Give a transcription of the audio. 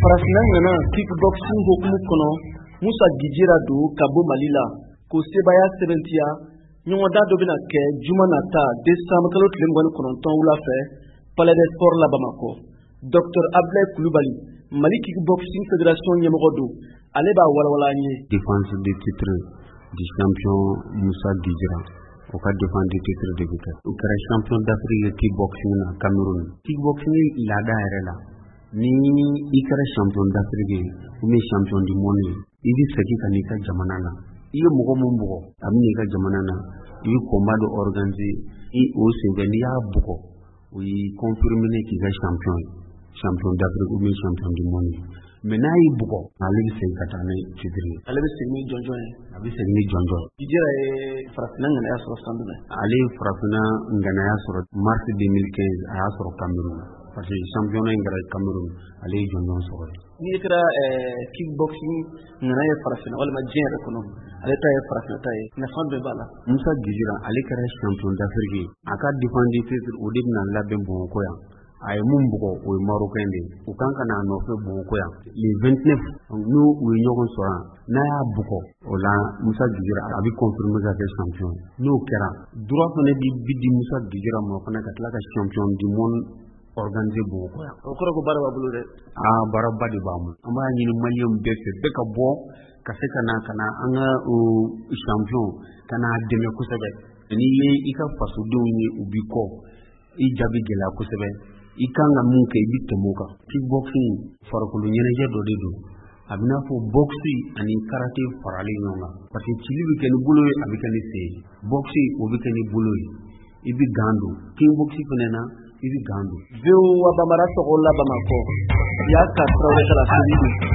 farafina nana kickboxing hokumu kɔnɔ Musa Gijera do ka bɔ Mali la ko sebaya sɛbɛntiya ɲɔgɔnda dɔ bɛna kɛ juma nata décembre kalo tile 29 wula fɛ Palais des Sports la Bamako. Dr Abdoulaye Coulibaly Mali Kickboxing Fédération ɲɛmɔgɔ do ale b'a walawala an ye. Défense de titre du champion Musa Gijera o ka défense de titre de bita o kɛra champion d'Afrique kickboxing na Cameroun. Kickboxing laada yɛrɛ la ni i kɛra champion d'Afrique ou bien champion du monde i bɛ segin ka n'i ka jamana na i ye mɔgɔ min bugɔ a bɛ n'i ka jamana na i bɛ combat dɔ organiser i o senfɛ n'i y'a bugɔ o y'i confirmer k'i ka champion d'Afrique ou bien champion du monde. Mais n'a y'i bugɔ ale bɛ segin ka taa n'a ye titre ye. Ale bɛ segin ni jɔnjɔn ye. A bɛ segin ni jɔnjɔn. Gijera ye farafina ŋanaya sɔrɔ san jumɛn? Ale ye farafina ŋanaya sɔrɔ mars 2015 a y'a sɔrɔ Cameroun parce que championnat in kɛra Cameroun ale ye jɔnjɔn sɔrɔ. N'i kɛra kickboxing ŋanaya ye farafina walima diɲɛ yɛrɛ kɔnɔ ale ta ye farafina ta ye nafa bɛɛ b'a la. Musa Gijera ale kɛra champion d'Afrique a ka défense titre o de bɛna labɛn Bamakɔ yan. A ye mun bugɔ o ye Marocain de ye u kan ka n'a nɔfɛ Bamakɔ yan le 29 n'u ye ɲɔgɔn sɔrɔ yan n'a y'a bugɔ o la Musa Gijera a bɛ confirmer ka kɛ champion n'o kɛra droit fana bi di Musa Gijera ma fana ka tila ka champion du monde organiser Bamakɔ yan. O kɔrɔ ko baara b'a bolo dɛ. Baaraba de b'a bolo. An b'a ɲini maliyɛnw bɛɛ fɛ bɛɛ ka bɔ ka se ka na an ka champion ka na dɛmɛ kosɛbɛ n'i ye i ka fasodenw ye u b'i kɔ i jaabi gɛlɛya kosɛbɛ i kan ka mun kɛ i bɛ tɛmɛ o kan. Kickboxing farikolo ɲɛnajɛ dɔ de don a bɛ n'a fɔ boxe ani karate faralen ɲɔgɔn kan parce que cili bɛ kɛ ni bolo ye a bɛ kɛ ni sen ye boxe o bɛ kɛ ni bolo ye i bɛ gan don kickboxing fana na i bɛ gan don. VOA Bambara tɔgɔ la Bamako y'a ka Traoré kala